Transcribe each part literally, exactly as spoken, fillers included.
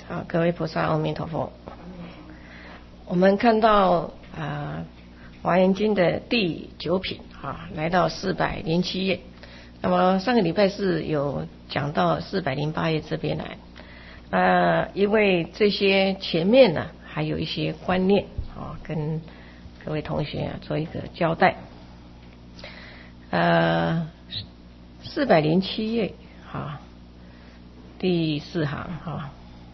好，各位菩萨，阿弥陀佛。我们看到啊，《华严经》的第九品啊，来到四百零七页。那么上个礼拜是有讲到四百零八页这边来，啊，因为这些前面呢还有一些观念啊，跟各位同学啊做一个交代。呃，四百零七页啊，第四行啊。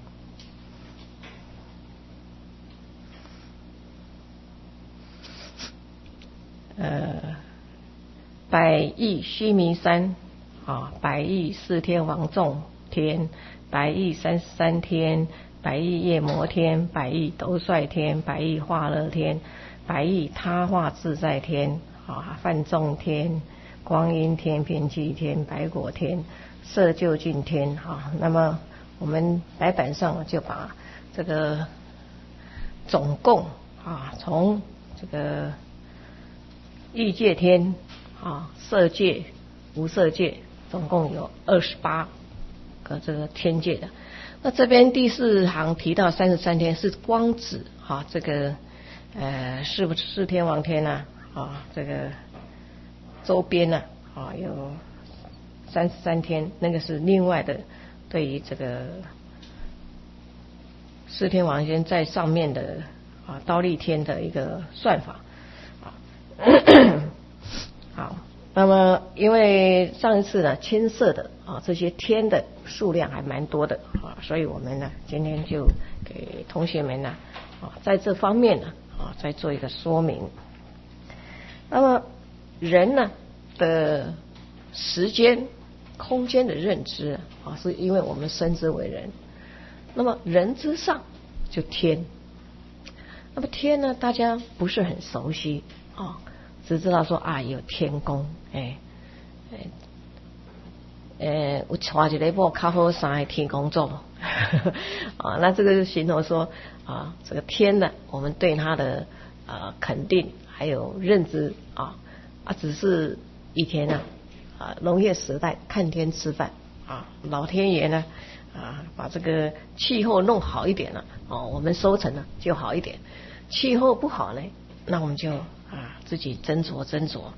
呃，百亿须弥山啊，百亿四天王众天，百亿三十三天，百亿夜摩天，百亿兜率天，百亿化乐天，百亿他化自在天啊，梵众天，光阴天，遍计天，百果天，摄究竟天啊。那么我们白板上就把这个总共啊，从这个欲界天啊，色界、无色界，总共有二十八个这个天界的。那这边第四行提到三十三天，是光指啊这个呃四四天王天呐 啊, 啊这个周边呢 啊, 啊有三十三天，那个是另外的对于这个四天王天在上面的啊忉利天的一个算法。好，那么因为上一次呢牵涉的啊这些天的数量还蛮多的啊，所以我们呢今天就给同学们呢啊在这方面呢啊再做一个说明。那么人呢的时间、空间的认知啊，是因为我们生之为人，那么人之上就天。那么天呢，大家不是很熟悉啊。只知道说啊有天宫，哎哎呃，有带一个某较好三个天宫座啊，那这个就形容说啊，这个天呢，我们对它的呃肯定还有认知啊啊，只是以前呢啊农业时代看天吃饭啊，老天爷呢啊把这个气候弄好一点了哦，我们收成呢就好一点，气候不好呢，那我们就啊，自己斟酌斟酌。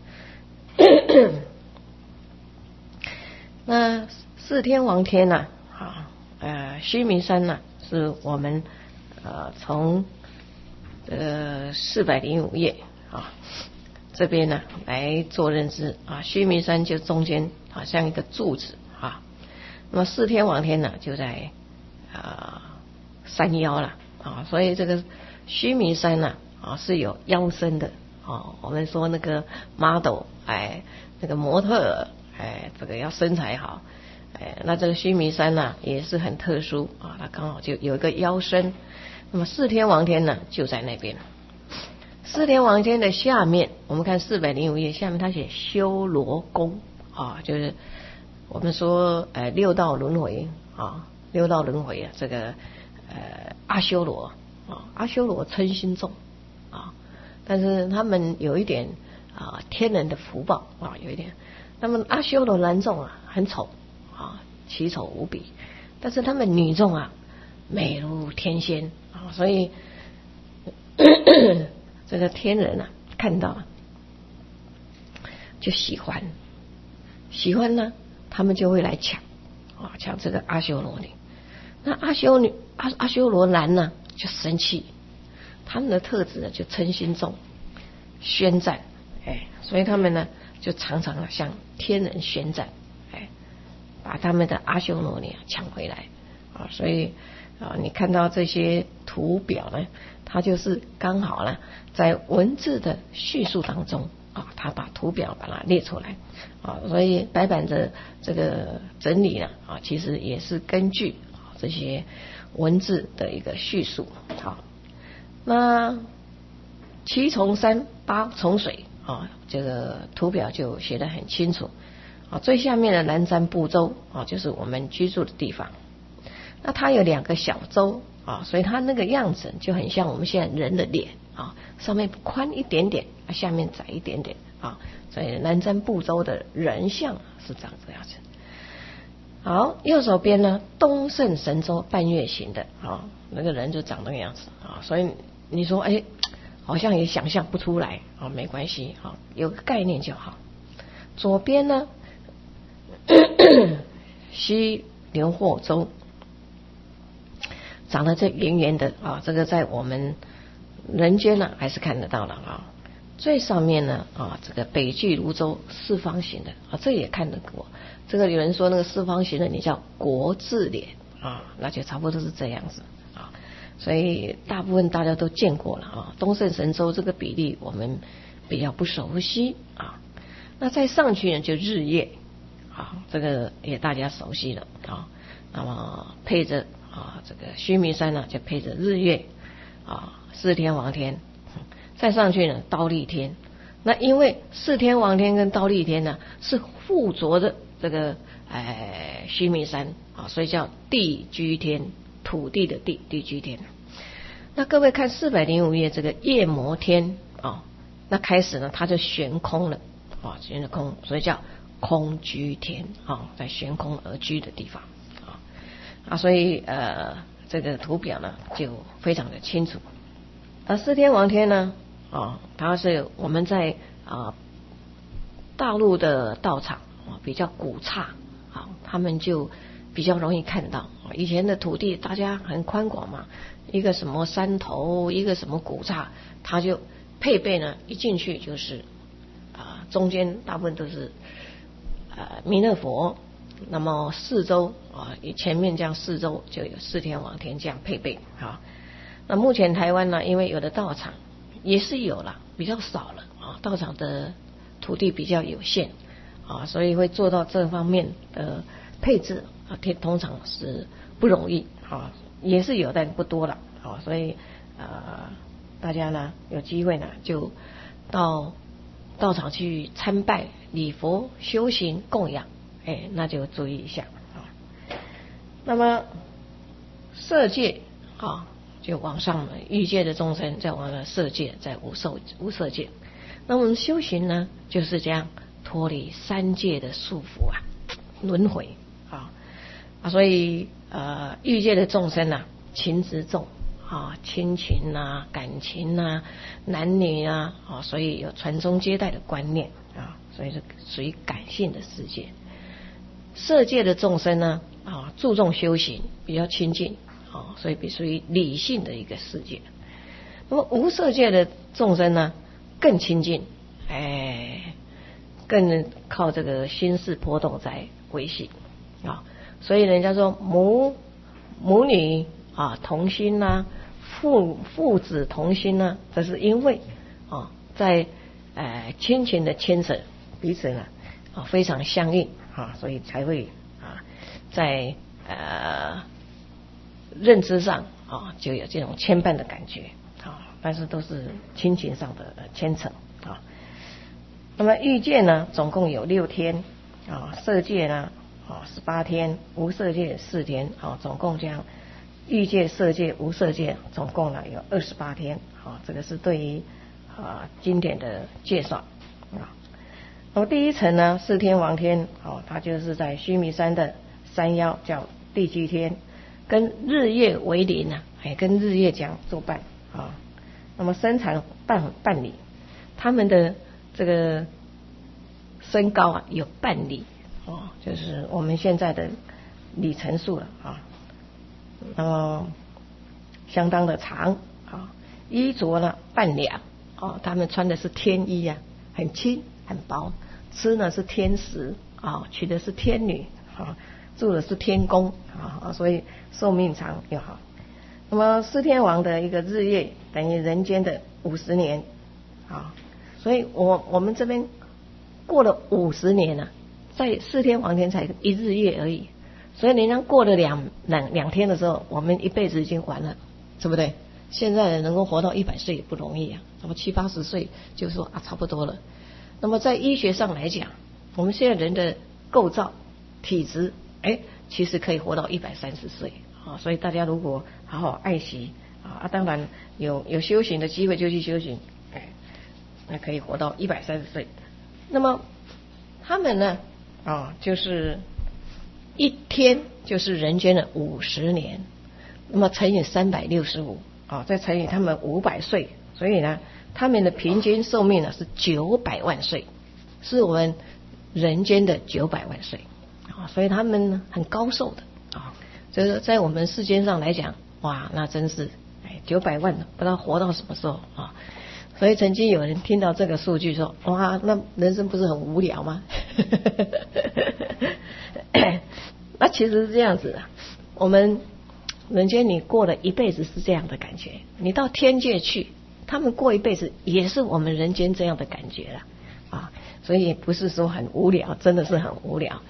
那四天王天呢、啊？啊，呃，须弥山呢、啊，是我们呃从呃四百零五页啊这边呢来做认知啊。须弥山就中间啊像一个柱子啊，那么四天王天呢就在啊山腰了啊，所以这个须弥山呢啊是有腰身的。哦，我们说那个 model， 哎，那个模特，哎，这个要身材好，哎，那这个须弥山呢、啊、也是很特殊啊，它刚好就有一个腰身。那么四天王天呢就在那边。四天王天的下面，我们看四百零五页下面，它写修罗宫啊，就是我们说呃六道轮回啊，六道轮回啊，这个呃阿修罗啊，阿修罗嗔心重啊。但是他们有一点啊天人的福报啊，有一点。那么阿修罗男众啊很丑啊，奇丑无比，但是他们女众啊美如天仙啊，所以咳咳这个天人啊看到就喜欢，喜欢呢，他们就会来抢啊，抢这个阿修罗女。那阿修女阿阿修罗男呢就生气。他们的特质呢就嗔心重，宣战，哎，所以他们呢就常常啊向天人宣战，哎，把他们的阿修罗女抢回来啊，所以啊你看到这些图表呢，它就是刚好呢在文字的叙述当中啊，他把图表把它列出来啊，所以白板的这个整理呢啊，其实也是根据这些文字的一个叙述好。那七重山八重水啊，这个图表就写得很清楚啊。最下面的南瞻部洲啊，就是我们居住的地方。那它有两个小洲啊，所以它那个样子就很像我们现在人的脸啊，上面宽一点点，下面窄一点点啊。所以南瞻部洲的人像是长这样子。 好，右手边呢，东胜神州半月形的，啊，那个人就长那个样子啊，所以你说，哎，好像也想象不出来啊，没关系，啊，有个概念就好。左边呢，西牛货州，长得这圆圆的啊，这个在我们人间呢还是看得到了啊。最上面呢啊，这个北俱泸州四方形的啊，这也看得过。这个有人说那个四方形的你叫国字脸啊，那就差不多是这样子啊。所以大部分大家都见过了啊。东胜神州这个比例我们比较不熟悉啊。那再上去呢就日月啊，这个也大家熟悉了啊。那么配着啊这个须弥山呢就配着日月啊，四天王天。再上去呢，忉利天。那因为四天王天跟忉利天呢是附着的这个哎须弥山啊，所以叫地居天，土地的地，地居天。那各位看四百零五页这个夜摩天啊，那开始呢它就悬空了啊，悬着空，所以叫空居天啊，在悬空而居的地方啊啊，所以呃这个图表呢就非常的清楚。而四天王天呢？啊，它是我们在啊大陆的道场啊比较古刹啊，他们就比较容易看到。以前的土地大家很宽广嘛，一个什么山头，一个什么古刹，它就配备呢，一进去就是啊中间大部分都是啊弥勒佛，那么四周啊前面这样四周就有四天王天这样配备啊。那目前台湾呢，因为有的道场也是有了，比较少了啊，道场的土地比较有限啊，所以会做到这方面的配置啊，通常是不容易啊，也是有但不多了啊，所以呃大家呢有机会呢就到道场去参拜、礼佛、修行、供养，哎，那就注意一下啊。那么色界啊。就往上了，欲界的众生再往了色界，在无受无色界。那我们修行呢，就是这样脱离三界的束缚啊，轮回啊啊，所以呃欲界的众生啊，情执重啊，亲情啊、感情啊、男女啊啊，所以有传宗接代的观念啊，所以是属于感性的世界。色界的众生呢啊，注重修行，比较亲近。啊，所以比属于理性的一个世界。那么无色界的众生呢，更亲近，哎，更靠这个心事波动在维系啊。所以人家说母母女啊同心呐、啊，父父子同心呐、啊，这是因为啊在呃亲情的牵扯，彼此呢啊非常相应啊，所以才会啊在呃。认知上啊，就有这种牵绊的感觉啊，但是都是亲情上的牵扯啊。那么欲界呢，总共有六天啊，色界呢啊十八天，无色界四天啊，总共这样，欲界、色界、无色界总共呢有二十八天啊。这个是对于啊经典的介绍啊。那么第一层呢，四天王天啊，它就是在须弥山的山腰，叫地居天。跟日月为邻啊，哎，跟日月讲作伴啊。那么身长半半里，他们的这个身高啊有半里哦，就是我们现在的里程数了啊。那么相当的长啊，衣着呢半两哦，他们穿的是天衣啊，很轻很薄，吃呢是天食啊，娶的是天女啊。住的是天宫啊，所以寿命长又好。那么四天王的一个日月等于人间的五十年啊，所以我我们这边过了五十年了，在四天王天才一日月而已，所以人家过了两两两天的时候，我们一辈子已经完了，对不对？现在人能够活到一百岁也不容易啊，那么七八十岁就说啊差不多了。那么在医学上来讲，我们现在人的构造、体质。哎，其实可以活到一百三十岁啊！所以大家如果好好爱惜啊，当然有有修行的机会就去修行，哎，那可以活到一百三十岁。那么他们呢啊，就是一天就是人间的五十年，那么乘以三百六十五啊，再乘以他们五百岁，所以呢，他们的平均寿命呢是九百万岁，是我们人间的九百万岁啊，所以他们呢很高寿的啊，就是在我们世间上来讲，哇，那真是哎九百万不知道活到什么时候啊。所以曾经有人听到这个数据说，哇，那人生不是很无聊吗？那其实是这样子的，我们人间你过了一辈子是这样的感觉，你到天界去，他们过一辈子也是我们人间这样的感觉了啊，所以不是说很无聊，真的是很无聊。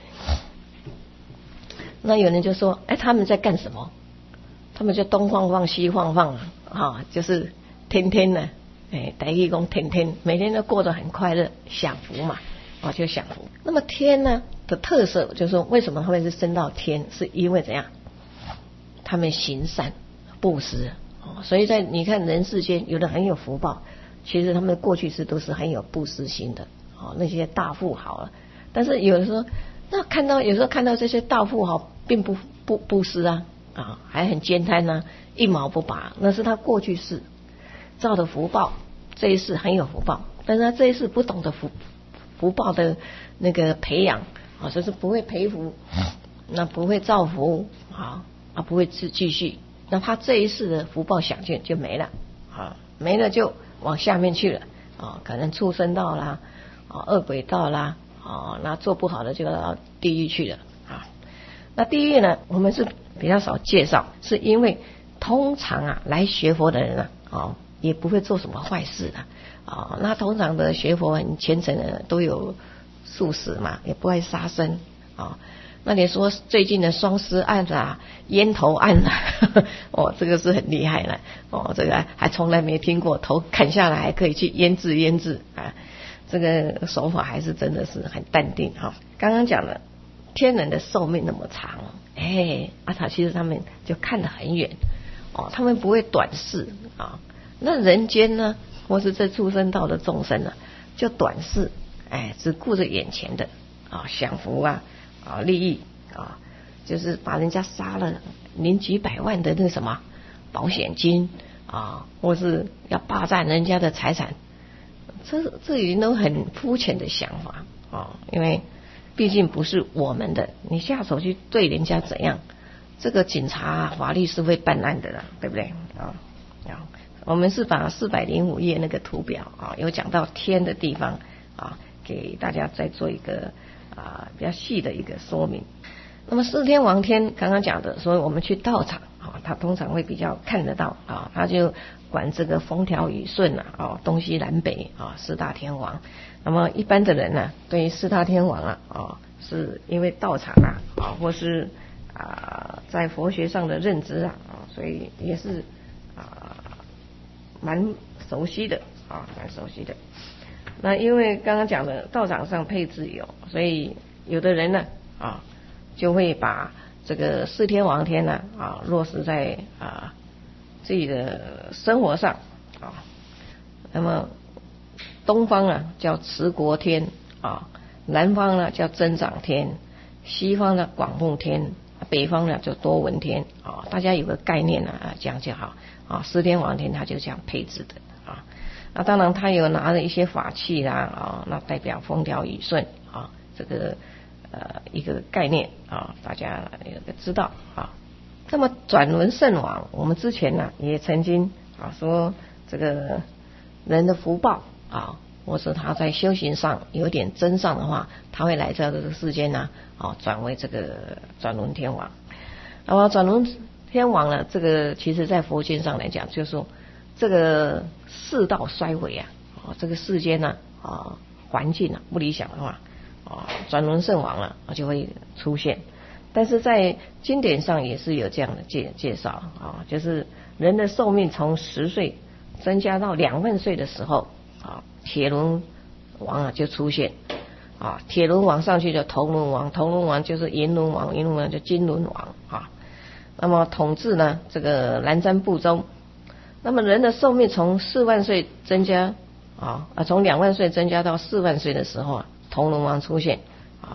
那有人就说，哎，他们在干什么？他们就东晃晃西晃晃啊，就是天天呢。哎，台语讲天天每天都过得很快乐，享福嘛，哦，就享福。那么天呢的特色就是说，为什么他们是升到天？是因为怎样？他们行善布施哦，所以在你看人世间，有的很有福报，其实他们过去是都是很有布施心的哦，那些大富豪了。但是有的时候，那看到有时候看到这些大富豪，并不不布施啊啊，还很悭贪呐，一毛不拔，那是他过去式。造的福报，这一世很有福报，但是他这一世不懂得福福报的那个培养啊，就是不会培福，那不会造福啊啊，不会继继续，那他这一世的福报享尽就没了啊，没了就往下面去了啊，可能畜生道啦啊，恶鬼道啦啊，那做不好的就到地狱去了啊。那地狱呢，我们是比较少介绍，是因为通常啊来学佛的人啊啊。也不会做什么坏事的啊、哦。那通常的学佛很虔诚的都有素食嘛，也不会杀生啊、哦。那你说最近的双尸案啊、烟头案啊，哦，这个是很厉害了哦，这个还从来没听过，头砍下来还可以去腌制腌制啊，这个手法还是真的是很淡定哈、哦。刚刚讲了天人的寿命那么长，哎，阿塔其实他们就看得很远哦，他们不会短视啊。那人间呢，或是这畜生道的众生呢，就短视，哎，只顾着眼前的啊，享福啊啊利益啊，就是把人家杀了，领几百万的那什么保险金啊，或是要霸占人家的财产，这这已经都很肤浅的想法啊，因为毕竟不是我们的，你下手去对人家怎样，这个警察法律是会办案的啦，对不对啊？啊。我们是把四百零五页那个图表啊，有讲到天的地方啊，给大家再做一个啊比较细的一个说明。那么四天王天刚刚讲的，所以我们去道场啊，他通常会比较看得到啊，他就管这个风调雨顺啊，啊东西南北啊四大天王。那么一般的人呢、啊，对于四大天王啊，啊是因为道场啊，啊或是啊在佛学上的认知啊，啊所以也是啊。蛮熟悉的啊，蛮熟悉的。那因为刚刚讲的道场上配置有，所以有的人呢啊，就会把这个四天王天呢啊落实在啊自己的生活上啊。那么东方呢叫持国天啊，南方呢叫增长天，西方呢广目天，北方呢就多闻天啊。大家有个概念呢啊，这样就好。啊，四天王天他就这样配置的啊。那当然他有拿着一些法器啦啊，那代表风调雨顺啊，这个呃一个概念啊，大家有个知道啊。那么转轮圣王，我们之前呢、啊、也曾经啊说这个人的福报啊，或是他在修行上有点增上的话，他会来到这个世间呢啊转为这个转轮天王。那么转轮天王呢，这个其实在佛经上来讲，就是说这个世道衰微啊，啊这个世间呢啊环境啊不理想的话啊，转轮圣王了就会出现。但是在经典上也是有这样的介介绍啊，就是人的寿命从十岁增加到两万岁的时候啊，铁轮王啊就出现啊，铁轮王上去就铜轮王，铜轮王就是银轮王，银轮王就金轮王啊。那么统治呢这个南瞻部洲，那么人的寿命从四万岁增加啊，从两万岁增加到四万岁的时候啊，铜轮王出现啊，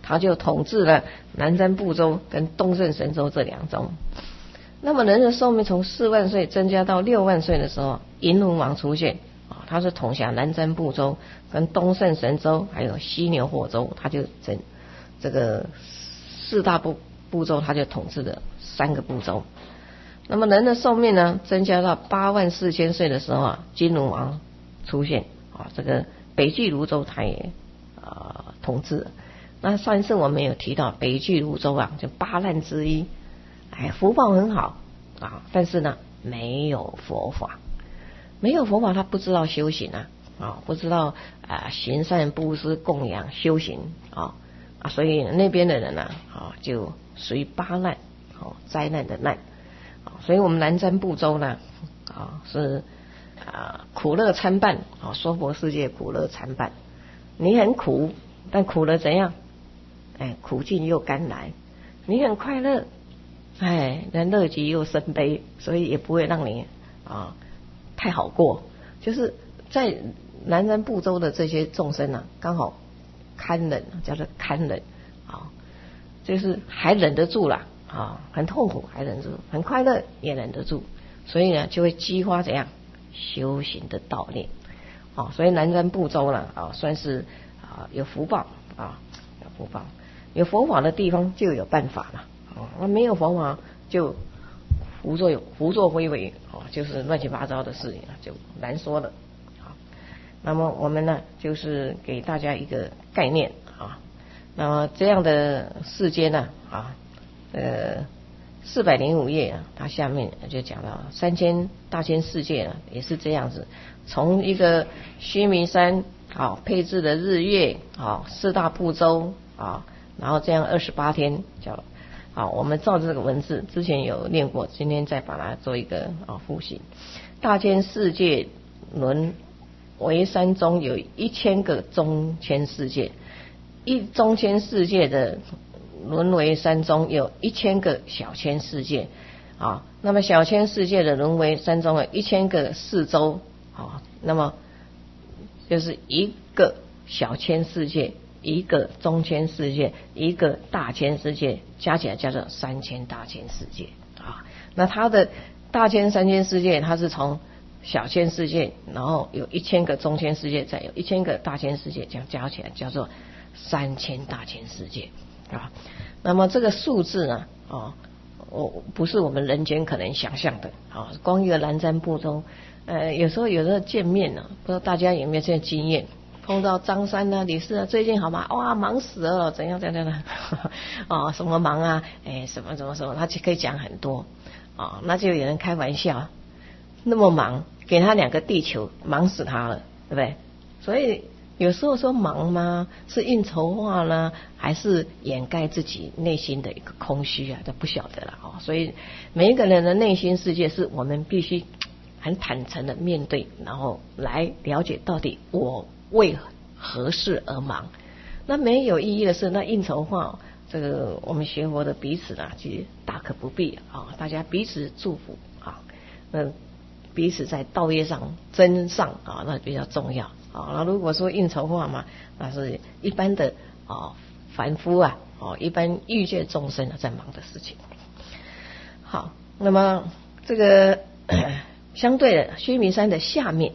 他就统治了南瞻部洲跟东胜神州这两州。那么人的寿命从四万岁增加到六万岁的时候，银龙王出现啊，他是统辖南瞻部洲跟东胜神州还有西牛货州，他就整这个四大部部洲，他就统治了三个部洲。那么人的寿命呢，增加到八万四千岁的时候啊，金龙王出现啊，这个北俱泸州他也啊、呃、统治了。那上一次我们有提到北俱泸州啊，就八难之一，哎，福报很好啊，但是呢没有佛法，没有佛法，他不知道修行啊，啊，不知道啊行善布施供养修行啊啊，所以那边的人呢啊就属于八难，哦，灾难的难。所以我们南瞻部洲呢啊是啊苦乐参半啊，娑婆世界苦乐参半，你很苦，但苦了怎样？哎，苦尽又甘来。你很快乐，哎，那乐极又生悲，所以也不会让你啊太好过。就是在南瞻部洲的这些众生啊，刚好堪忍，叫做堪忍啊，就是还忍得住啦。啊，很痛苦还忍得住，很快乐也忍得住，所以呢就会激发怎样修行的道念啊。所以南瞻部洲呢啊算是啊有福报啊，有福报，有佛法的地方就有办法了啊，那没有佛法就胡作胡作非为啊，就是乱七八糟的事情就难说了啊。那么我们呢就是给大家一个概念啊，那么这样的世间呢啊。呃，四百零五页啊，它下面就讲到三千大千世界啊，也是这样子。从一个须弥山好配置的日月好四大部洲啊，然后这样二十八天叫好，我们照这个文字之前有念过，今天再把它做一个啊复习。大千世界轮为山中有一千个中千世界，一中千世界的轮为山中有一千个小千世界啊，那么小千世界的轮为山中有一千个四洲啊，那么就是一个小千世界，一个中千世界，一个大千世界，加起来叫做三千大千世界啊。那它的大千三千世界，它是从小千世界，然后有一千个中千世界，再有一千个大千世界，这样加起来叫做三千大千世界。啊，那么这个数字呢，哦，我不是我们人间可能想象的啊。光一个南瞻部洲，呃，有时候有时候见面呢、啊，不知道大家有没有这些经验？碰到张三啊、李四啊，最近好吗？哇，忙死了，怎样怎样的？哦，什么忙啊？哎，什么什么什么，他就可以讲很多啊。那就有人开玩笑，那么忙，给他两个地球，忙死他了，对不对？所以。有时候说忙吗？是应酬化呢，还是掩盖自己内心的一个空虚啊？都不晓得了哦。所以每一个人的内心世界是我们必须很坦诚的面对，然后来了解到底我为何事而忙。那没有意义的事，那应酬化，这个我们学佛的彼此呢，其实大可不必啊。大家彼此祝福啊，那彼此在道业上增上啊，那比较重要。啊，那如果说应酬化嘛，那是一般的啊凡夫啊，哦，一般欲界众生啊在忙的事情。好，那么这个相对的须弥山的下面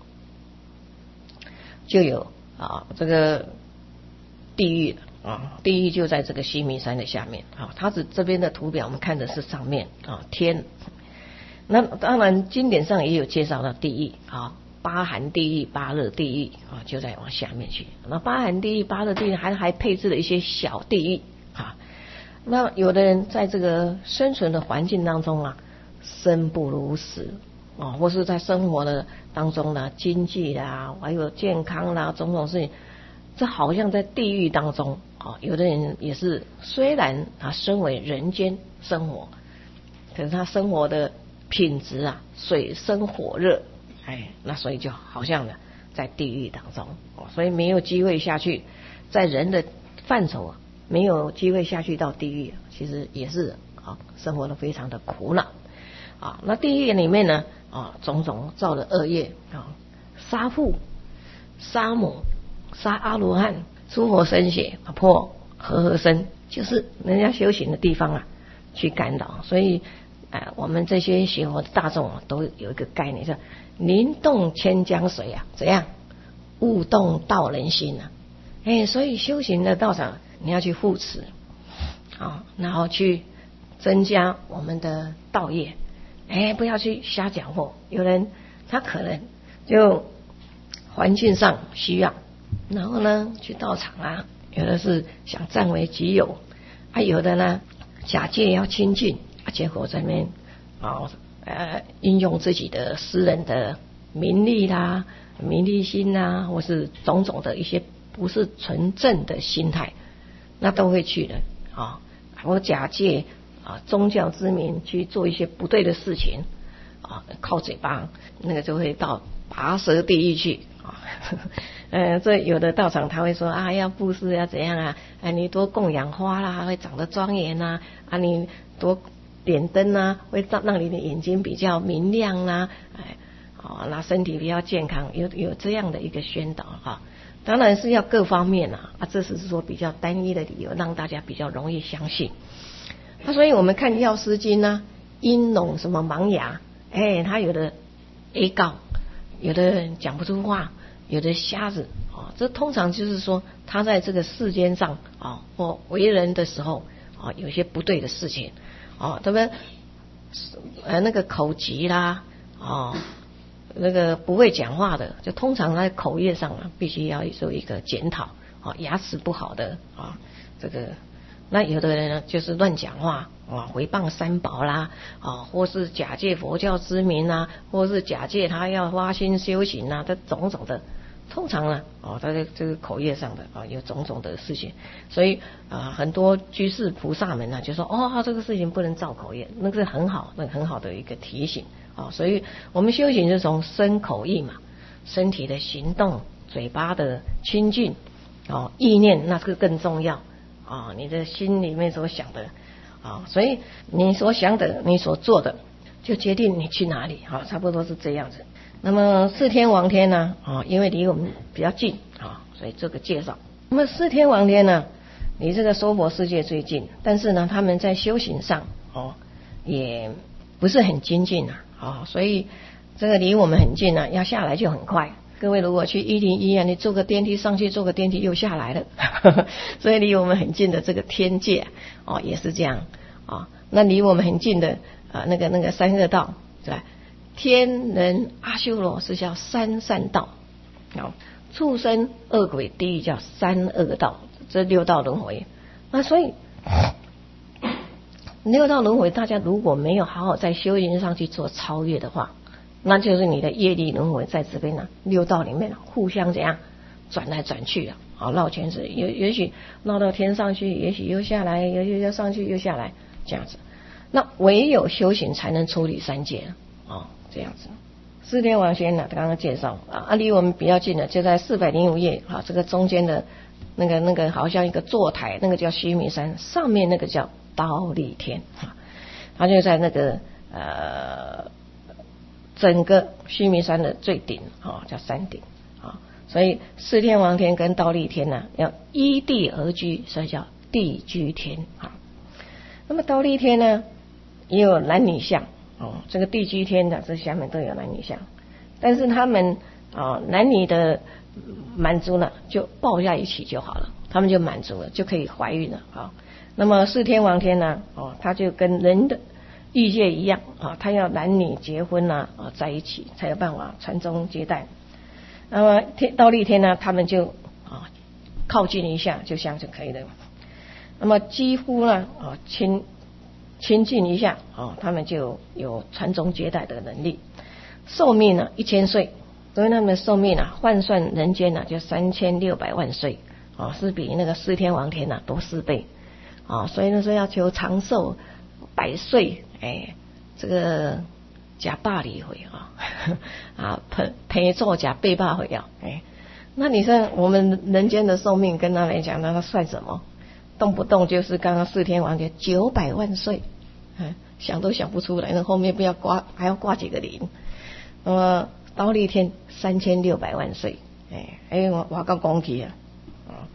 就有啊这个地狱啊，地狱就在这个须弥山的下面啊。它是这边的图表，我们看的是上面啊天。那当然经典上也有介绍到地狱啊。八寒地狱、八热地狱啊，就在往下面去。那八寒地狱、八热地狱还还配置了一些小地狱啊。那有的人在这个生存的环境当中啊，生不如死啊，或是在生活的当中呢，经济啦，还有健康啦，种种事情，这好像在地狱当中啊。有的人也是，虽然他身为人间生活，可是他生活的品质啊，水深火热。哎，那所以就好像呢，在地狱当中，所以没有机会下去，在人的范畴啊，没有机会下去到地狱，其实也是啊，生活的非常的苦恼啊。那地狱里面呢啊，种种造的恶业啊，杀父、杀母、杀阿罗汉、出活生血、破和合身，就是人家修行的地方啊，去干扰。所以，呃，我们这些学佛的大众啊，都有一个概念，叫宁动千江水啊，怎样？勿动道人心啊。哎，所以修行的道场，你要去护持，啊，然后去增加我们的道业。哎，不要去瞎讲话。有人他可能就环境上需要，然后呢去道场啊，有的是想占为己有，啊，有的呢假借要亲近，啊，结果在那边啊呃应用自己的私人的名利啦、名利心啦，或是种种的一些不是纯正的心态，那都会去的啊。我假借啊宗教之名去做一些不对的事情啊，靠嘴巴，那个就会到拔舌地狱去啊。呃，这有的道场他会说啊，要布施要怎样啊，啊你多供养花啦，会长得庄严啊，啊你多点灯啊，会让让你的眼睛比较明亮啦，哎，哦，那身体比较健康，有有这样的一个宣导哈。当然是要各方面啊，啊，这只是说比较单一的理由，让大家比较容易相信。那、啊、所以我们看药师经呢，阴聋什么盲哑，哎，他有的 A 告，有的人讲不出话，有的瞎子啊、哦，这通常就是说他在这个世间上啊、哦，或为人的时候啊、哦，有些不对的事情啊，他们呃那个口疾啦啊。哦那个不会讲话的，就通常在口业上啊，必须要做一个检讨啊，牙齿不好的啊，这个那有的人呢就是乱讲话啊，诽谤三宝啦啊，或是假借佛教之名啊，或是假借他要发心修行啊，这种种的，通常呢啊，他在这个口业上的啊有种种的事情，所以啊很多居士菩萨们呢就说哦这个事情不能造口业，那个是很好，那个很好的一个提醒。啊、哦，所以我们修行是从身口意嘛，身体的行动、嘴巴的清净，哦，意念那个更重要啊、哦，你的心里面所想的啊、哦，所以你所想的、你所做的，就决定你去哪里啊、哦，差不多是这样子。那么四天王天呢啊、哦，因为离我们比较近啊、哦，所以这个介绍。那么四天王天呢，离这个娑婆世界最近，但是呢，他们在修行上哦也不是很精进啊。啊、哦，所以这个离我们很近啊，要下来就很快。各位如果去一零一啊，你坐个电梯上去，坐个电梯又下来了，所以离我们很近的这个天界哦也是这样啊、哦。那离我们很近的啊、呃、那个那个三恶道，对吧？天人阿修罗是叫三善道，哦，畜生恶鬼地狱叫三恶道，这六道轮回。那所以。六道轮回，大家如果没有好好在修行上去做超越的话，那就是你的业力轮回在这边呢，六道里面互相怎样转来转去啊，好绕圈子，也也许绕到天上去，也许又下来，也许又上去又下来，这样子。那唯有修行才能处理三界啊、哦，这样子。四天王天呢，刚刚介绍啊，离我们比较近的就在四百零五页啊，这个中间的那个那个好像一个坐台，那个叫须弥山，上面那个叫忉利天啊，它就在那个呃整个须弥山的最顶啊，叫山顶啊，所以四天王天跟忉利天呢要依地而居，所以叫地居天啊。那么忉利天呢也有男女相哦，这个地居天的这下面都有男女相，但是他们啊男女的满足呢就抱在一起就好了，他们就满足了，就可以怀孕了啊。那么四天王天呢？哦，他就跟人的欲界一样啊，他要男女结婚呐啊在一起才有办法传宗接代。那么天忉利天呢，他们就啊靠近一下就像就可以了。那么几乎呢啊亲亲近一下啊，他们就有传宗接代的能力。寿命呢一千岁，所以他们的寿命啊换算人间呢就三千六百万岁啊，是比那个四天王天呢多四倍。啊、哦，所以呢说要求长寿百岁，哎，这个加百里回啊，啊陪陪做加倍百回啊，哎，那你说我们人间的寿命跟他来讲，那他算什么？动不动就是刚刚四天王天九百万岁，哎，想都想不出来，那后面不要挂还要挂几个零？那么忉利天三千六百万岁，哎，哎我我刚讲起啊，啊，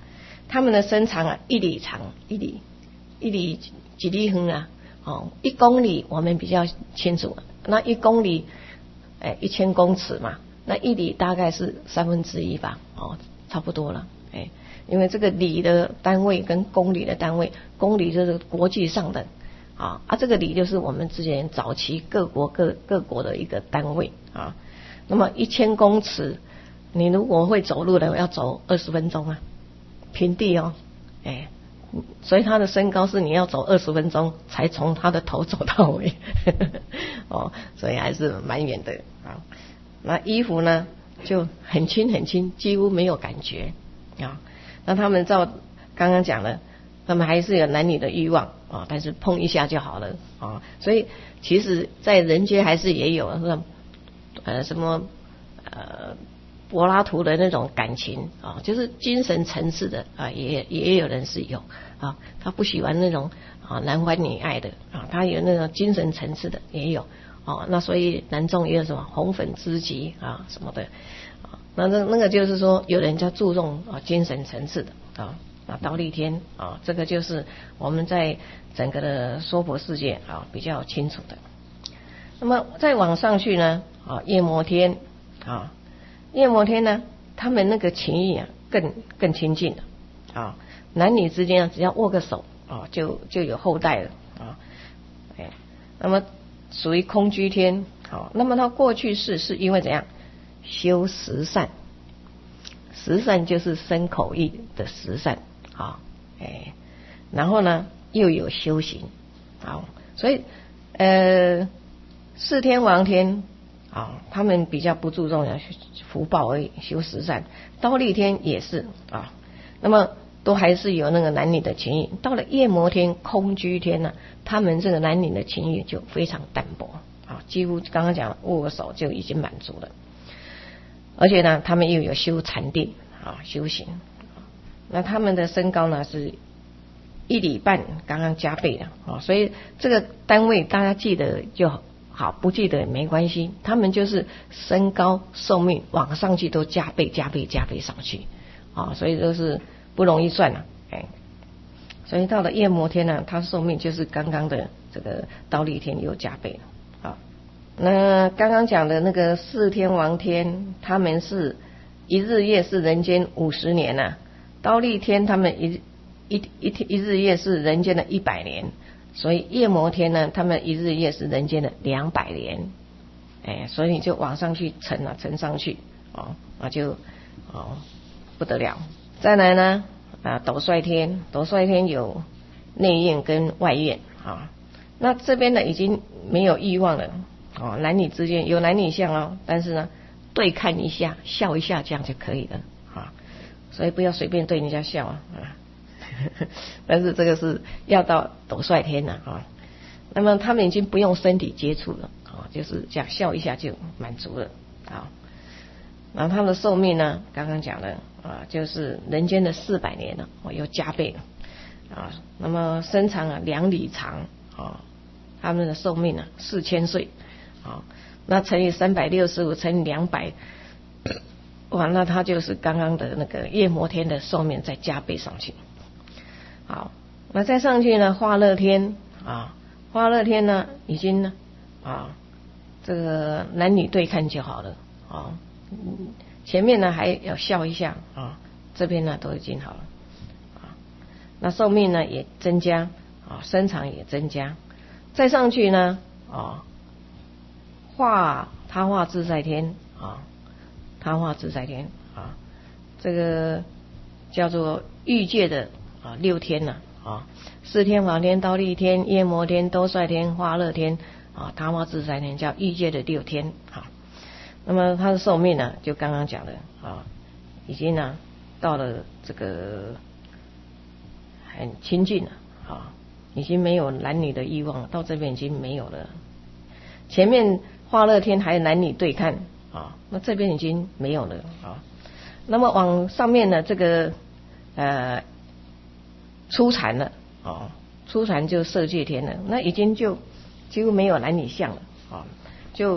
他们的身长啊一里长，一里一里几里远啊，哦，一公里我们比较清楚，那一公里哎一千公尺嘛，那一里大概是三分之一吧，哦，差不多了，哎，因为这个里的单位跟公里的单位，公里就是国际上的。啊啊，这个里就是我们之前早期各国各各国的一个单位啊。那么一千公尺，你如果会走路的，要走二十分钟啊，平地哦，哎，所以他的身高是你要走二十分钟才从他的头走到尾，哦，所以还是蛮远的啊。那衣服呢就很轻很轻，几乎没有感觉啊。那他们照刚刚讲了。他们还是有男女的欲望啊，但是碰一下就好了啊，所以其实，在人间还是也有什么呃什么呃柏拉图的那种感情啊，就是精神层次的啊，也也有人是有啊，他不喜欢那种啊男欢女爱的啊，他有那种精神层次的也有啊，那所以男众也有什么红粉知己啊什么的啊，那那那个就是说有人家注重啊精神层次的啊。啊，忉利天啊，这个就是我们在整个的娑婆世界啊比较清楚的。那么再往上去呢，啊，夜摩天啊，夜摩天呢，他们那个情谊啊更更亲近了啊，男女之间只要握个手啊，就就有后代了啊，哎，那么属于空居天，好，那么他过去世是因为怎样修十善，十善就是身口意的十善。好，哎，然后呢，又有修行，好，所以呃，四天王天啊，他们比较不注重福报而已，修十善。忉利天也是啊，那么都还是有那个男女的情谊。到了夜摩天、空居天呢、啊，他们这个男女的情谊就非常淡薄啊，几乎刚刚讲握个手就已经满足了，而且呢，他们又有修禅定啊，修行。那他们的身高呢是一里半，刚刚加倍的啊，所以这个单位大家记得就好，不记得也没关系。他们就是身高寿命往上去都加倍、加倍、加倍上去啊，所以都是不容易算了，哎，所以到了夜摩天呢，他寿命就是刚刚的这个忉利天又加倍了啊。那刚刚讲的那个四天王天，他们是一日夜是人间五十年呐、啊。忉利天他们一一一天一日夜是人间的一百年，所以夜摩天呢，他们一日夜是人间的两百年，哎，所以你就往上去乘啊，乘上去，哦，那就哦不得了。再来呢啊，斗率天，斗率天有内院跟外院啊，那这边呢已经没有欲望了，哦，男女之间有男女相哦，但是呢对看一下，笑一下这样就可以了啊。所以不要随便对人家笑啊，但是这个是要到斗率天了啊。那么他们已经不用身体接触了啊，就是这样笑一下就满足了啊。然后他们的寿命呢，刚刚讲了啊，就是人间的四百年了，哦，又加倍了啊。那么身长啊两里长啊，他们的寿命呢四千岁啊，那乘以三百六十五乘以两百。哇，那他就是刚刚的那个夜摩天的寿命再加倍上去。好，那再上去呢，化乐天啊，化乐天呢已经呢啊，这个男女对看就好了啊，前面呢还要笑一下啊，这边呢都已经好了啊，那寿命呢也增加啊，身长也增加。再上去呢啊，化他化自在天啊。他化自在天啊，这个叫做欲界的啊六天呐 啊, 啊，四天王天、忉利天、夜摩天、斗率天、化乐天啊，他化自在天叫欲界的六天啊。那么他的寿命呢，就刚刚讲的啊，已经呢到了这个很亲近了啊，已经没有男女的欲望了，到这边已经没有了。前面化乐天还有男女对看。啊，那这边已经没有了啊。那么往上面呢，这个呃初禅了啊，初禅就色界天了，那已经就几乎没有男女相了啊，就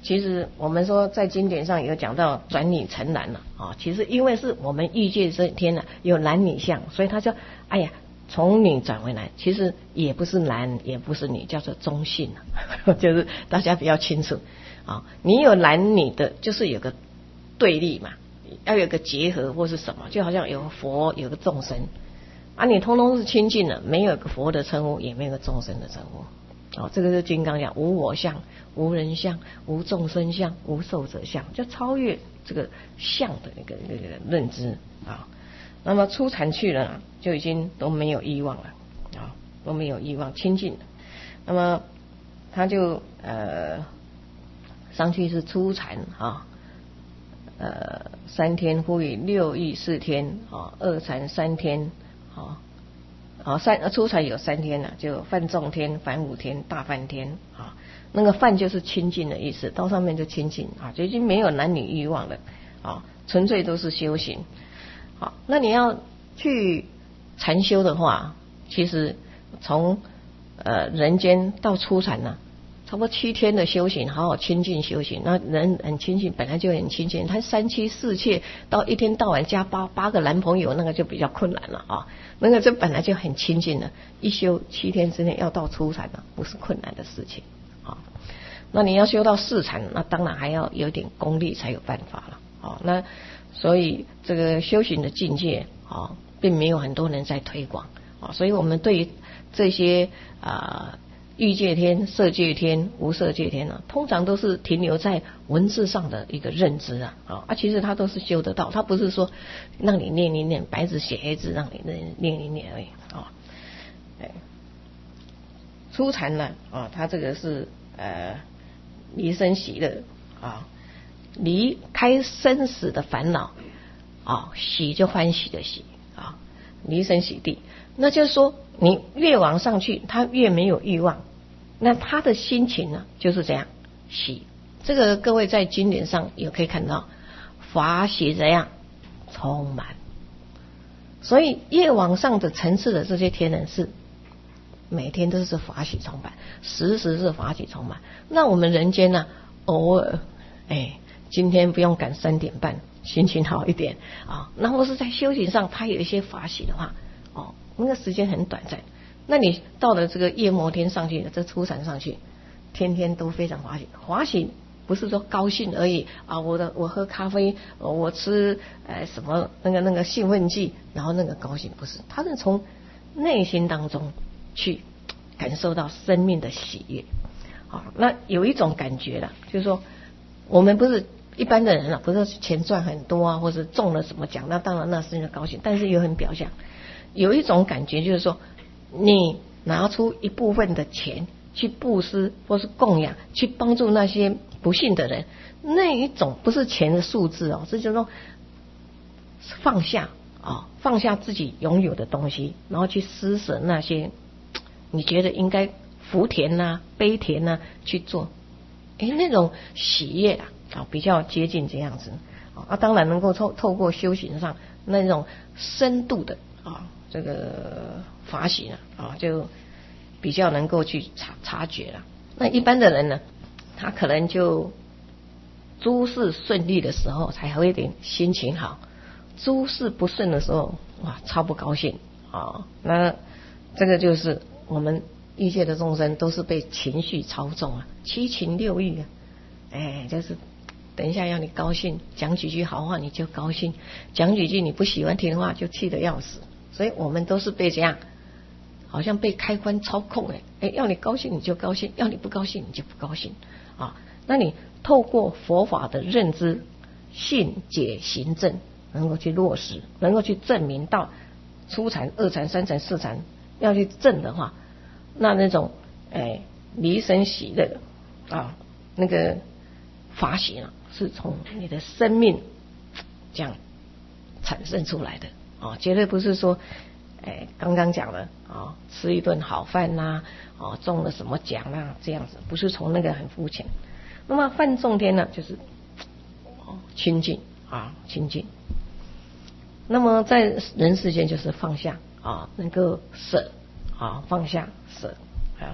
其实我们说在经典上有讲到转女成男了啊，其实因为是我们欲界这天呢有男女相，所以他就哎呀从女转为男，其实也不是男也不是女，叫做中性就是大家比较清楚啊。你有男女的，就是有个对立嘛，要有个结合或是什么，就好像有个佛有个众生啊，你通通是清净的，没有个佛的称呼，也没有个众生的称呼。哦，这个是金刚讲无我相、无人相、无众生相、无寿者相，就超越这个相的那个那个认知啊。那么初禅去了，就已经都没有欲望了啊，都没有欲望，清净了。那么他就呃上去是初禅啊，呃三天呼吁六欲四天啊，二禅三天啊。啊，三初禅有三天了，就梵众天、梵五天、大梵天啊。那个梵就是清净的意思，到上面就清净啊，就已经没有男女欲望了啊，纯粹都是修行。好，那你要去禅修的话，其实从呃人间到初禅呢，差不多七天的修行，好好清净修行。那人很清净，本来就很清净，他三妻四妾到一天到晚加八八个男朋友，那个就比较困难了啊。那个这本来就很清净了，一修七天之内要到初禅了，不是困难的事情啊。那你要修到四禅，那当然还要有点功力才有办法了啊。那所以这个修行的境界啊，并没有很多人在推广啊。所以我们对于这些啊。欲界天、色界天、无色界天啊，通常都是停留在文字上的一个认知啊，啊，其实它都是修得到，它不是说让你念一念，白纸写黑字让你念念一念而已啊。哎，初禅呢啊，它这个是呃离生喜乐啊，离开生死的烦恼啊，喜就欢喜的喜啊，离生喜地，那就是说你越往上去，他越没有欲望。那他的心情呢，就是这样喜。这个各位在经典上也可以看到，法喜怎样充满。所以越往上的层次的这些天人是每天都是法喜充满，时时是法喜充满。那我们人间呢，偶尔哎，今天不用赶三点半，心情好一点啊。那或是在修行上，他有一些法喜的话，哦，那个时间很短暂。那你到了这个夜摩天上去，这初禅上去，天天都非常欢喜。欢喜不是说高兴而已啊，我的我喝咖啡，我吃呃什么那个那个兴奋剂，然后那个高兴不是，他是从内心当中去感受到生命的喜悦。好，那有一种感觉了，就是说我们不是一般的人啊，不是钱赚很多啊，或是中了什么奖，那当然那是一个高兴，但是又很表象。有一种感觉就是说，你拿出一部分的钱去布施或是供养，去帮助那些不幸的人，那一种不是钱的数字哦，这就是说放下啊、哦，放下自己拥有的东西，然后去施舍那些你觉得应该福田呐、啊、悲田呐、啊、去做，哎，那种喜悦啊，啊比较接近这样子啊，当然能够透透过修行上那种深度的啊。这个法喜呢啊，就比较能够去察察觉了。那一般的人呢，他可能就诸事顺利的时候才会有点心情好，诸事不顺的时候哇超不高兴啊。那这个就是我们欲界的众生都是被情绪操纵啊，七情六欲啊，哎，就是等一下要你高兴，讲几句好话你就高兴，讲几句你不喜欢听的话就气得要死。所以我们都是被这样，好像被开关操控哎，哎，要你高兴你就高兴，要你不高兴你就不高兴啊。那你透过佛法的认知、信解行证，能够去落实，能够去证明到初禅、二禅、三禅、四禅，要去证的话，那那种哎离生喜乐啊，那个法喜呢，是从你的生命这样产生出来的。哦，绝对不是说，哎，刚刚讲了啊、哦，吃一顿好饭呐、啊，哦，中了什么奖啊，这样子，不是从那个很肤浅。那么梵众天呢，就是哦清净啊，清净。那么在人世间就是放下啊，能够舍啊，放下舍啊。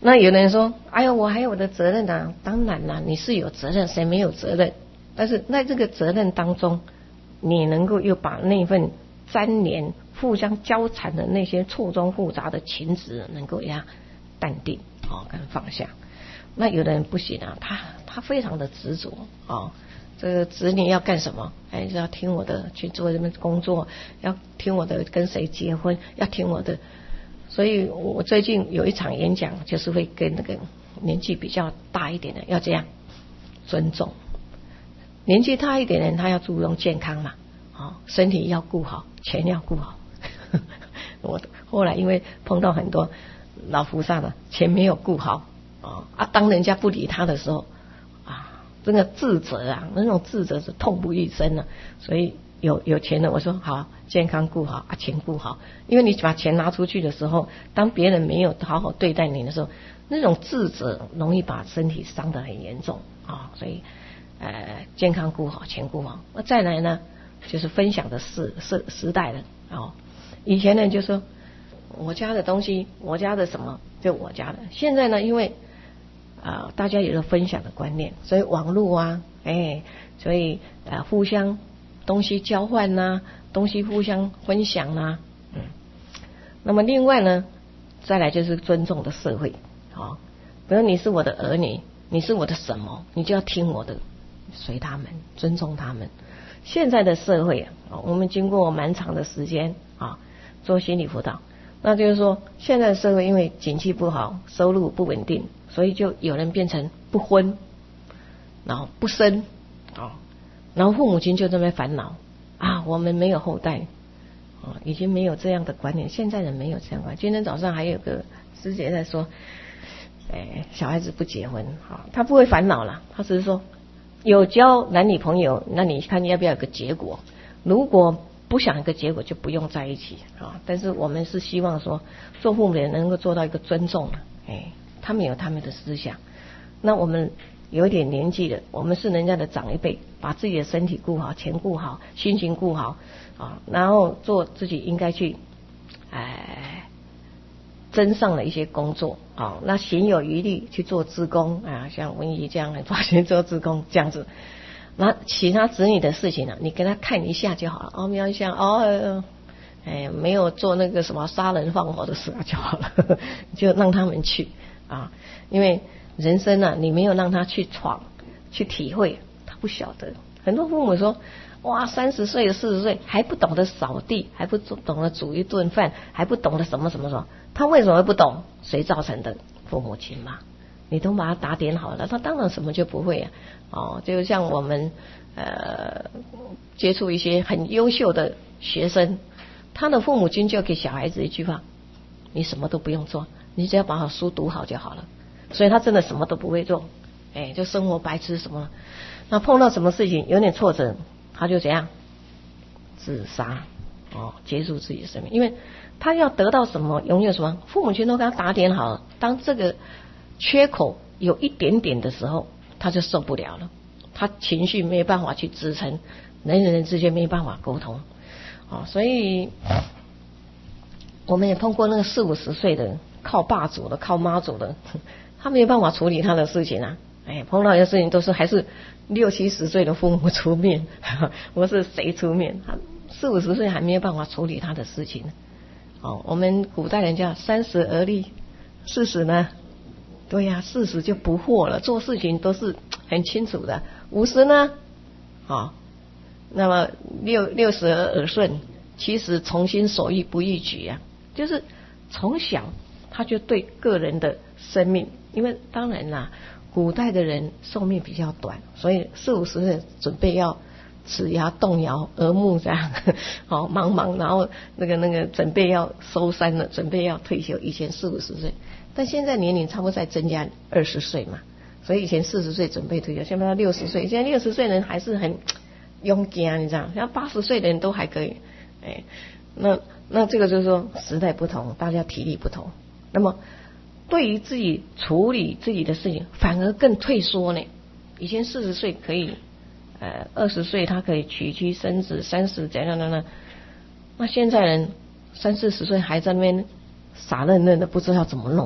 那有人说，哎呀，我还有我的责任啊，当然啦，你是有责任，谁没有责任？但是在这个责任当中，你能够又把那份粘连、互相交缠的那些错综复杂的情执，能够呀淡定哦，跟放下。那有的人不行啊，他他非常的执着哦，这个子女要干什么？哎，要听我的去做什么工作，要听我的跟谁结婚，要听我的。所以我最近有一场演讲，就是会跟那个年纪比较大一点的要这样尊重，年纪大一点的人他要注重健康嘛，哦，身体要顾好，钱要顾好。我后来因为碰到很多老菩萨了，钱没有顾好啊啊，当人家不理他的时候啊，真的自责啊，那种自责是痛不欲生啊。所以有有钱的，我说好，健康顾好啊，钱顾好，因为你把钱拿出去的时候，当别人没有好好对待你的时候，那种自责容易把身体伤得很严重啊。所以呃，健康顾好，钱顾好。那再来呢，就是分享的时时时代了哦。以前呢就说我家的东西，我家的什么就我家的。现在呢，因为啊、呃、大家有了分享的观念，所以网络啊，哎，所以呃互相东西交换呐、啊，东西互相分享呐、啊，嗯。那么另外呢，再来就是尊重的社会，好、哦，比如你是我的儿女，你是我的什么，你就要听我的，随他们，尊重他们。现在的社会啊，我们经过蛮长的时间啊，做心理辅导，那就是说，现在的社会因为景气不好，收入不稳定，所以就有人变成不婚，然后不生啊。然后父母亲就这么烦恼啊，我们没有后代啊，已经没有这样的观念。现在人没有这样观念。今天早上还有个师姐在说，哎，小孩子不结婚啊，他不会烦恼了，他只是说有交男女朋友，那你看你要不要有个结果？如果不想一个结果，就不用在一起啊。但是我们是希望说，做父母的人能够做到一个尊重，哎，他们有他们的思想，那我们有一点年纪的，我们是人家的长一辈，把自己的身体顾好，钱顾好，心情顾好啊，然后做自己应该去哎增上的一些工作啊，那行有余力去做志工啊，像文怡这样来发现做志工这样子。那其他子女的事情呢、啊，你给他看一下就好了，哦，瞄一下，哦，哎，没有做那个什么杀人放火的事就好了，呵呵，就让他们去啊，因为人生啊，你没有让他去闯、去体会，他不晓得。很多父母说，哇，三十岁、四十岁还不懂得扫地，还不懂得煮一顿饭，还不懂得什么什么什么，他为什么会不懂？谁造成的？父母亲嘛。你都把他打点好了，他当然什么就不会啊。哦，就像我们呃接触一些很优秀的学生，他的父母亲就给小孩子一句话：你什么都不用做，你只要把好书读好就好了。所以他真的什么都不会做，哎，就生活白痴什么。那碰到什么事情有点挫折，他就怎样自杀哦，结束自己的生命，因为他要得到什么，拥有什么，父母亲都给他打点好了。当这个缺口有一点点的时候，他就受不了了，他情绪没有办法去支撑，人与人之间没有办法沟通啊，所以我们也碰过那个四五十岁的靠爸祖的、靠妈祖的，他没有办法处理他的事情啊。哎，碰到一些事情都是还是六七十岁的父母出面，不是谁出面，他四五十岁还没有办法处理他的事情。哦，我们古代人叫三十而立，四十呢？对呀、啊，四十就不惑了，做事情都是很清楚的。五十呢，哦，那么六六十而耳顺，七十从心所欲不逾矩啊，就是从小他就对个人的生命，因为当然啦，古代的人寿命比较短，所以四五十岁准备要齿牙动摇、耳目这样，好茫茫，然后那个那个准备要收山了，准备要退休。以前四五十岁。但现在年龄差不多在增加二十岁嘛，所以以前四十岁准备退休，现在到六十岁，现在六十岁人还是很勇敢，你知道，像八十岁的人都还可以，哎，那那这个就是说时代不同，大家体力不同，那么对于自己处理自己的事情，反而更退缩呢。以前四十岁可以，呃，二十岁他可以娶妻生子，三十怎样怎样，那现在人三四十岁还在那边傻愣愣的，不知道怎么弄，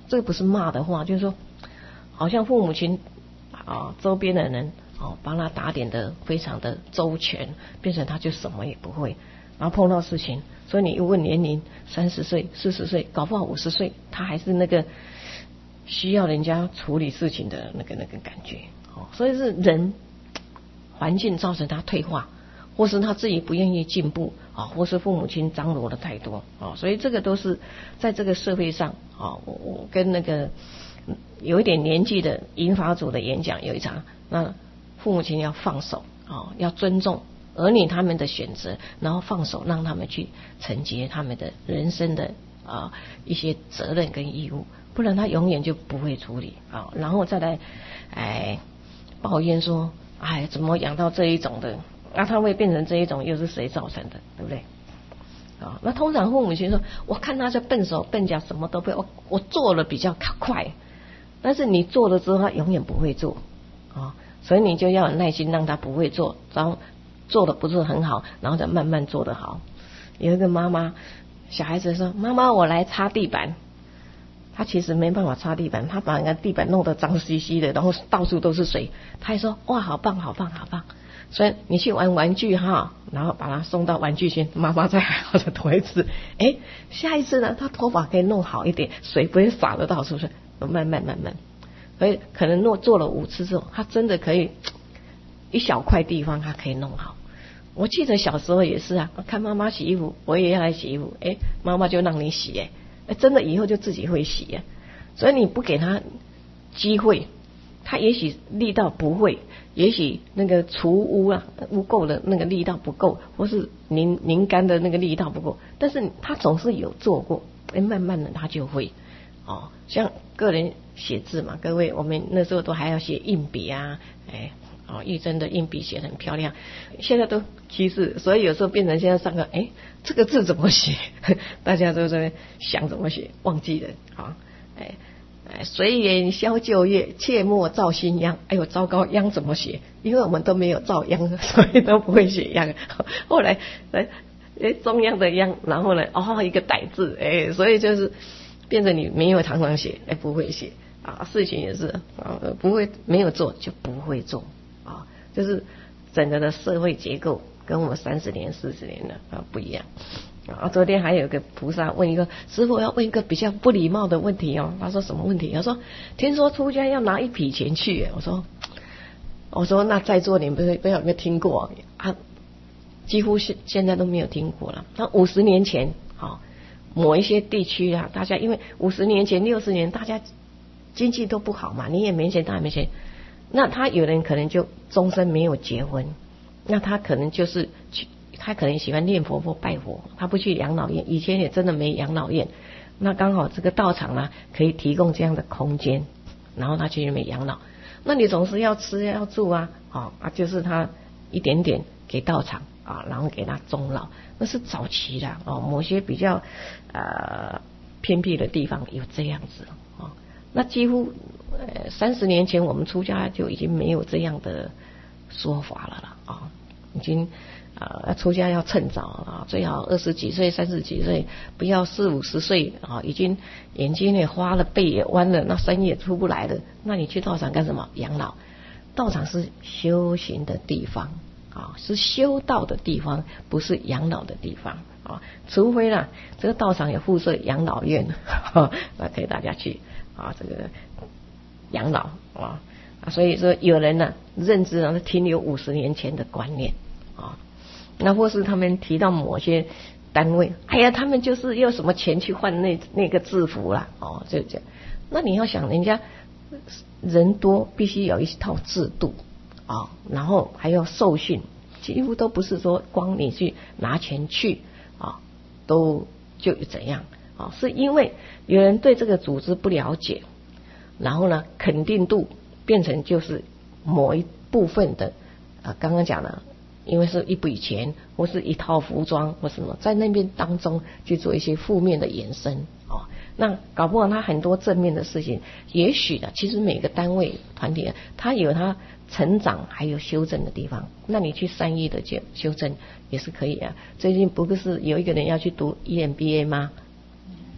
这个不是骂的话，就是说，好像父母亲啊，周边的人哦，帮他打点的非常的周全，变成他就什么也不会，然后碰到事情，所以你一问年龄，三十岁、四十岁，搞不好五十岁，他还是那个需要人家处理事情的那个那个感觉哦，所以是人环境造成他退化，或是他自己不愿意进步啊，或是父母亲张罗的太多啊，所以这个都是在这个社会上啊，我我跟那个有一点年纪的银发组的演讲有一场，那父母亲要放手啊，要尊重儿女他们的选择，然后放手让他们去承接他们的人生的啊一些责任跟义务，不然他永远就不会处理啊，然后再来哎抱怨说哎怎么养到这一种的，那他会变成这一种又是谁造成的，对不对？啊，那通常父母亲说我看他就笨手笨脚什么都不会，我我做了比较快，但是你做了之后他永远不会做啊，所以你就要有耐心让他不会做，然后做的不是很好，然后再慢慢做得好。有一个妈妈小孩子说妈妈我来擦地板，他其实没办法擦地板，他把那个地板弄得脏兮兮的，然后到处都是水，他还说哇好棒好棒好棒，所以你去玩玩具哈，然后把他送到玩具区，妈妈再好好的拖一次，哎，下一次呢他头发可以弄好一点，水不会洒得到处去，慢慢慢慢，所以可能做做了五次之后，他真的可以一小块地方他可以弄好。我记得小时候也是啊，看妈妈洗衣服，我也要来洗衣服，哎，妈妈就让你洗，哎，哎，真的以后就自己会洗啊。所以你不给他机会，他也许力道不会，也许那个除污啊污垢的那个力道不够，或是拧拧干的那个力道不够，但是他总是有做过，哎，慢慢的他就会哦。像个人写字嘛，各位我们那时候都还要写硬笔啊，哎。哦，玉珍的硬笔写得很漂亮，现在都趋势，所以有时候变成现在上课，哎，这个字怎么写？大家都在想怎么写，忘记了啊，哎哎，随缘消旧业，切莫造新殃。哎呦，糟糕，殃怎么写？因为我们都没有造殃，所以都不会写殃。后来，哎哎，中央的央，然后呢，哦，一个歹字，哎，所以就是变成你没有常常写，哎，不会写啊，事情也是啊，不会没有做就不会做。啊，就是整个的社会结构跟我们三十年、四十年的啊不一样啊。昨天还有个菩萨问一个师父，要问一个比较不礼貌的问题哦。他说什么问题？他说听说出家要拿一笔钱去。我说我说那在座你们不是不知道有没有听过啊？几乎是现在都没有听过了。那五十年前啊，某一些地区啊，大家因为五十年前、六十年大家经济都不好嘛，你也没钱，他也没钱。那他有人可能就终身没有结婚，那他可能就是去，他可能喜欢念佛或拜佛，他不去养老院。以前也真的没养老院，那刚好这个道场啊可以提供这样的空间，然后他去那边养老。那你总是要吃要住啊，哦啊，就是他一点点给道场啊，然后给他终老，那是早期的哦。某些比较呃偏僻的地方有这样子哦。那几乎呃三十年前我们出家就已经没有这样的说法了啦啊、哦，已经啊、呃、出家要趁早啊，最好二十几岁、三十几岁，不要四五十岁啊、哦，已经眼睛也花了，背也弯了，那身也出不来了，那你去道场干什么？养老。道场是修行的地方啊、哦，是修道的地方，不是养老的地方啊、哦。除非啦，这个道场有附设养老院，哦、那可以大家去。啊，这个养老啊，所以说有人呢认知呢停留五十年前的观念啊，那或是他们提到某些单位，哎呀，他们就是要什么钱去换那那个制服啦，哦，就这样。那你要想，人家人多，必须有一套制度啊，然后还要受训，几乎都不是说光你去拿钱去啊，都就怎样。啊，是因为有人对这个组织不了解，然后呢，肯定度变成就是某一部分的啊，刚刚讲了，因为是一笔钱或是一套服装或什么，在那边当中去做一些负面的延伸啊，那搞不好他很多正面的事情，也许的，其实每个单位团体他有他成长还有修正的地方，那你去善意的修修正也是可以啊。最近不是有一个人要去读 E M B A 吗？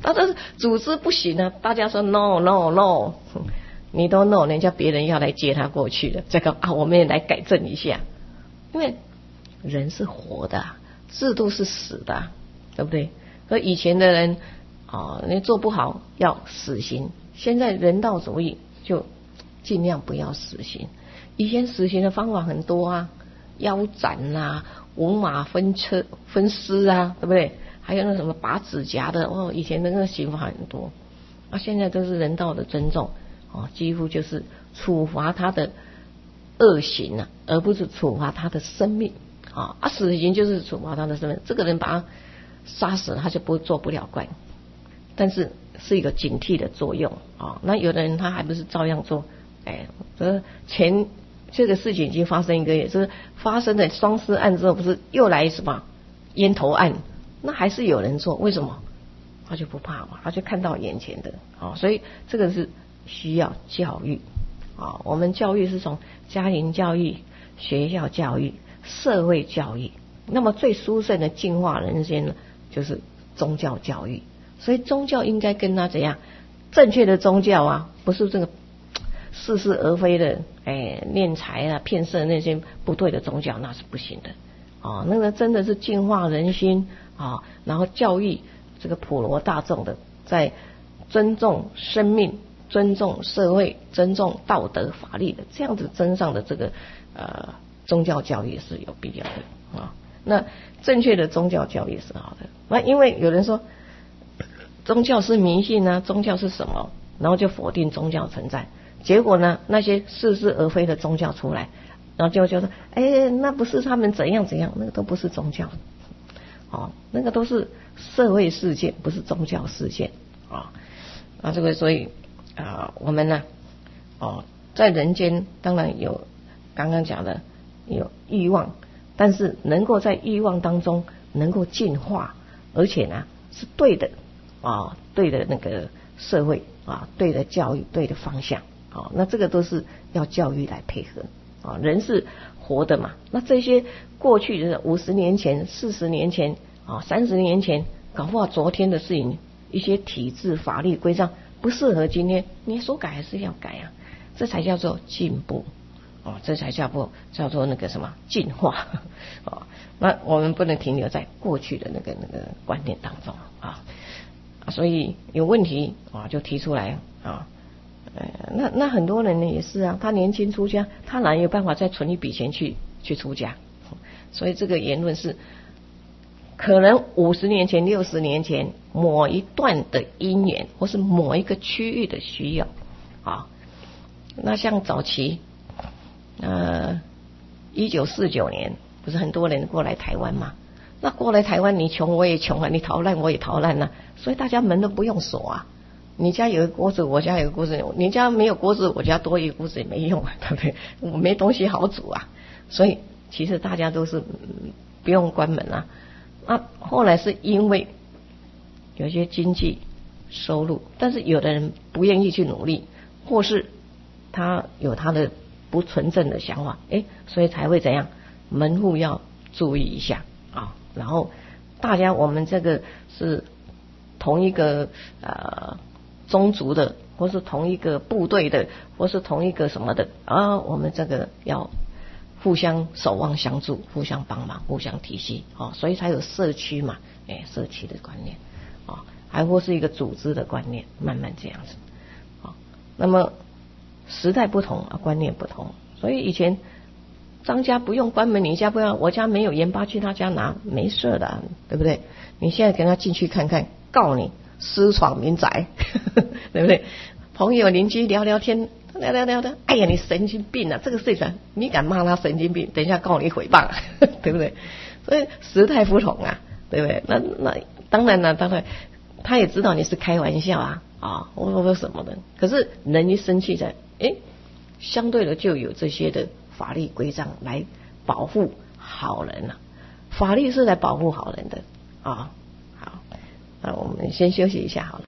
他的组织不行啊，大家说 no no no， 你都 no， 人家别人要来接他过去了，这个啊，我们也来改正一下，因为人是活的，制度是死的，对不对？可以前的人啊，你做不好要死刑，现在人道主义就尽量不要死刑。以前死刑的方法很多啊，腰斩啊，五马分车分尸啊，对不对？还有那什么拔指甲的哦，以前的那个刑法很多，啊，现在都是人道的尊重哦，几乎就是处罚他的恶行啊，而不是处罚他的生命啊。啊，死刑就是处罚他的生命，这个人把他杀死了，他就不做不了官，但是是一个警惕的作用啊。那有的人他还不是照样做？哎，这前这个事情已经发生一个月，就是发生的双尸案之后，不是又来什么烟头案？那还是有人做，为什么？他就不怕嘛，他就看到眼前的啊，所以这个是需要教育啊。我们教育是从家庭教育、学校教育、社会教育，那么最殊胜的净化人间呢，就是宗教教育。所以宗教应该跟他怎样？正确的宗教啊，不是这个似是而非的，哎，敛财啊、骗色那些不对的宗教，那是不行的啊。那个真的是净化人心啊，然后教育这个普罗大众的，在尊重生命、尊重社会、尊重道德法律的这样子真上的这个呃宗教教育是有必要的啊。那正确的宗教教育是好的。那因为有人说宗教是迷信啊，宗教是什么？然后就否定宗教存在。结果呢，那些似是而非的宗教出来，然后就就说，哎，那不是他们怎样怎样，那个都不是宗教，哦，那个都是社会事件，不是宗教事件啊。啊，这个所以啊，我们呢，哦，在人间当然有刚刚讲的有欲望，但是能够在欲望当中能够进化，而且呢是对的啊，对的那个社会啊，对的教育，对的方向。哦，那这个都是要教育来配合啊。人是活的嘛，那这些过去就是五十年前、四十年前啊、三十年前，搞不好昨天的事情，一些体制、法律规章不适合今天，你说改还是要改啊，这才叫做进步哦，这才叫做叫做那个什么进化哦。那我们不能停留在过去的那个那个观念当中啊，所以有问题啊就提出来啊。呃，那那很多人呢也是啊，他年轻出家，他哪有办法再存一笔钱去去出家？所以这个言论是可能五十年前、六十年前某一段的因缘，或是某一个区域的需要啊。那像早期，呃，一九四九年，不是很多人过来台湾嘛？那过来台湾，你穷我也穷啊，你逃难我也逃难啊，所以大家门都不用锁啊。你家有个锅子，我家有个锅子，你家没有锅子，我家多一个锅子也没用啊，对不对？我没东西好煮啊，所以其实大家都是、嗯、不用关门啊。那后来是因为有些经济收入，但是有的人不愿意去努力，或是他有他的不纯正的想法，哎，所以才会怎样？门户要注意一下啊。然后大家我们这个是同一个呃。宗族的，或是同一个部队的，或是同一个什么的啊，我们这个要互相守望相助，互相帮忙，互相提携啊，所以才有社区嘛，哎，社区的观念啊，还或是一个组织的观念，慢慢这样子啊。那么时代不同啊，观念不同，所以以前张家不用关门，你家不要，我家没有盐巴去他家拿，没事的、啊，对不对？你现在跟他进去看看，告你。私闯民宅，对不对？朋友邻居聊聊天，聊聊聊的，哎呀，你神经病啊！这个事情你敢骂他神经病，等一下告你诽谤，对不对？所以时代不同啊，对不对？那那当然了，当然他也知道你是开玩笑啊啊，我我什么的。可是人一生气在，哎，相对的就有这些的法律规章来保护好人啊，法律是来保护好人的啊。那我们先休息一下好了。